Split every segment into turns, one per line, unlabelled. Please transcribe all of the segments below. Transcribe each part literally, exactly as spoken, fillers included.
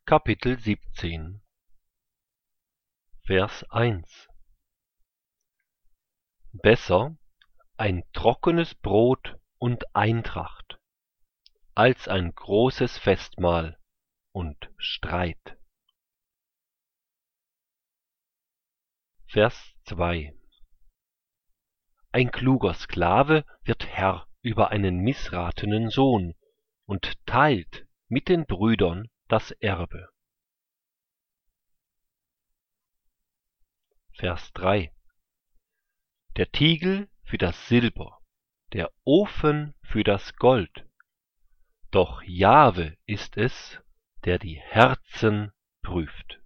Kapitel siebzehn, Vers eins. Besser ein trockenes Brot und Eintracht, als ein großes Festmahl und Streit. Vers zwei. Ein kluger Sklave wird Herr über einen missratenen Sohn und teilt mit den Brüdern das Erbe. Vers drei. Der Tiegel für das Silber, der Ofen für das Gold, doch Jahwe ist es, der die Herzen prüft.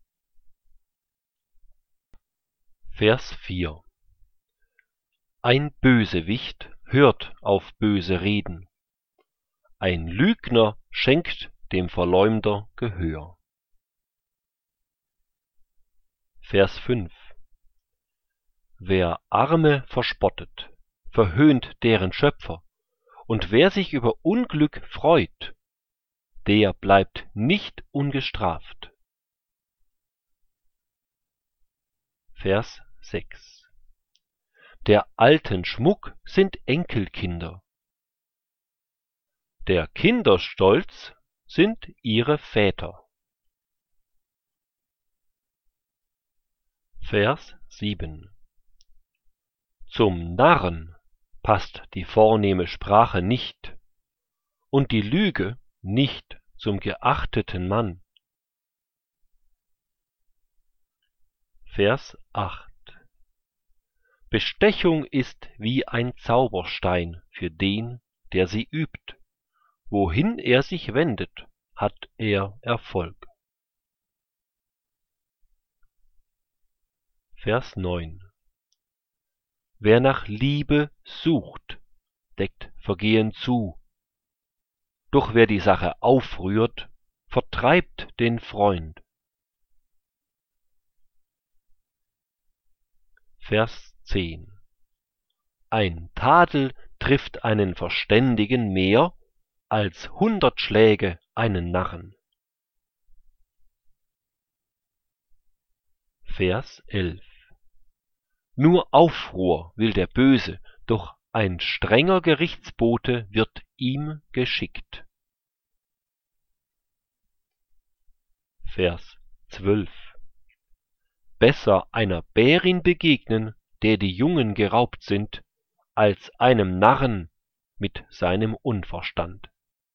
Vers vier. Ein Bösewicht hört auf böse Reden, ein Lügner schenkt dem Verleumder Gehör. Vers fünf. Wer Arme verspottet, verhöhnt deren Schöpfer, und wer sich über Unglück freut, der bleibt nicht ungestraft. Vers sechs. Der Alten Schmuck sind Enkelkinder, der Kinder Stolz sind ihre Väter. Vers sieben. Zum Narren passt die vornehme Sprache nicht, und die Lüge nicht zum geachteten Mann. Vers acht. Bestechung ist wie ein Zauberstein für den, der sie übt. Wohin er sich wendet, hat er Erfolg. Vers neun. Wer nach Liebe sucht, deckt Vergehen zu. Doch wer die Sache aufrührt, vertreibt den Freund. Vers zehn. Ein Tadel trifft einen Verständigen mehr, als hundert Schläge einen Narren. Vers elf. Nur Aufruhr will der Böse, doch ein strenger Gerichtsbote wird ihm geschickt. Vers zwölf. Besser einer Bärin begegnen, der die Jungen geraubt sind, als einem Narren mit seinem Unverstand.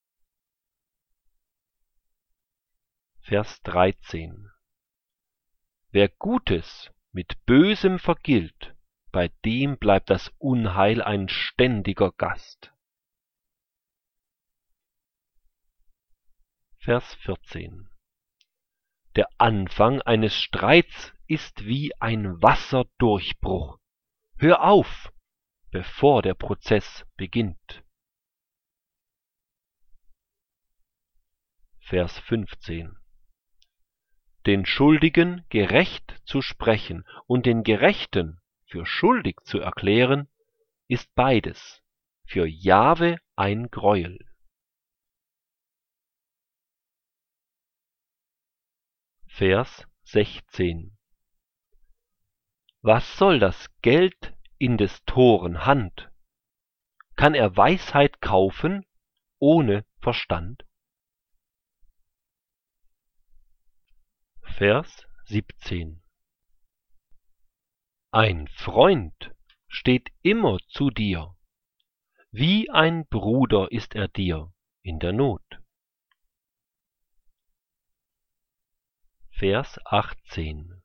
Vers dreizehn. Wer Gutes mit Bösem vergilt, bei dem bleibt das Unheil ein ständiger Gast. Vers vierzehn. Der Anfang eines Streits ist wie ein Wasserdurchbruch. Hör auf, bevor der Prozess beginnt. Vers fünfzehn. Den Schuldigen gerecht zu sprechen und den Gerechten für schuldig zu erklären, ist beides für Jahwe ein Greuel. Vers sechzehn. Was soll das Geld in des Toren Hand? Kann er Weisheit kaufen ohne Verstand? Vers siebzehn. Ein Freund steht immer zu dir, wie ein Bruder ist er dir in der Not. Vers achtzehn.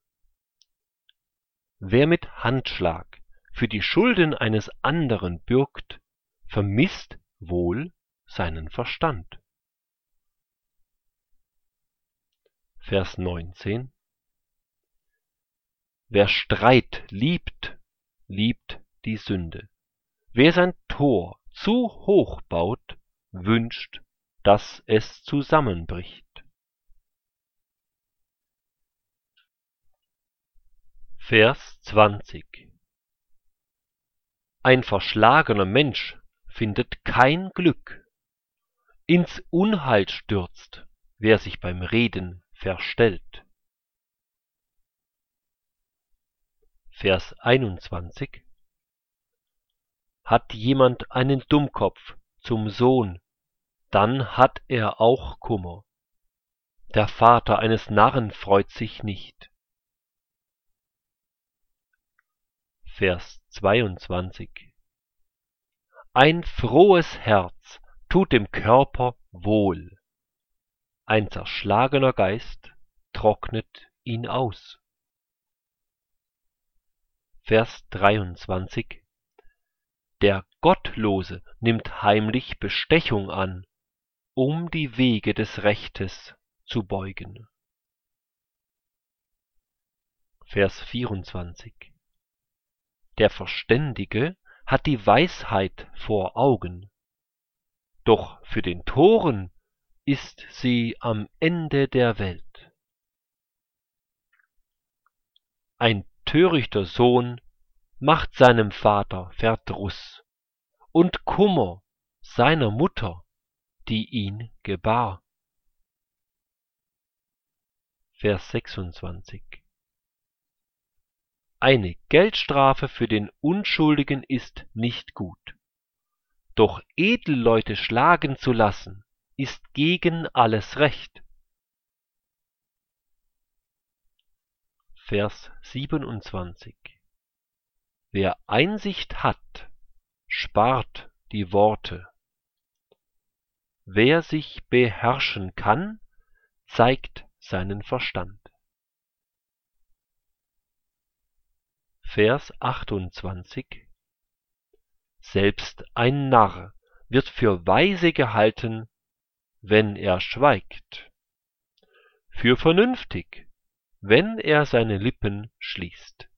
Wer mit Handschlag für die Schulden eines anderen bürgt, vermisst wohl seinen Verstand. Vers neunzehn. Wer Streit liebt, liebt die Sünde. Wer sein Tor zu hoch baut, wünscht, dass es zusammenbricht. Vers zwanzig. Ein verschlagener Mensch findet kein Glück. Ins Unheil stürzt, wer sich beim Reden verstellt. Vers einundzwanzig. Hat jemand einen Dummkopf zum Sohn, dann hat er auch Kummer. Der Vater eines Narren freut sich nicht. Vers zweiundzwanzig. Ein frohes Herz tut dem Körper wohl, ein zerschlagener Geist trocknet ihn aus. Vers dreiundzwanzig. Der Gottlose nimmt heimlich Bestechung an, um die Wege des Rechtes zu beugen. Vers vierundzwanzig. Der Verständige hat die Weisheit vor Augen, doch für den Toren ist sie am Ende der Welt. Ein törichter Sohn macht seinem Vater Verdruss und Kummer seiner Mutter, die ihn gebar. Vers sechsundzwanzig. Eine Geldstrafe für den Unschuldigen ist nicht gut, doch Edelleute schlagen zu lassen, ist gegen alles Recht. Vers siebenundzwanzig. Wer Einsicht hat, spart die Worte. Wer sich beherrschen kann, zeigt seinen Verstand. Vers achtundzwanzig. Selbst ein Narr wird für weise gehalten, wenn er schweigt, für vernünftig, wenn er seine Lippen schließt.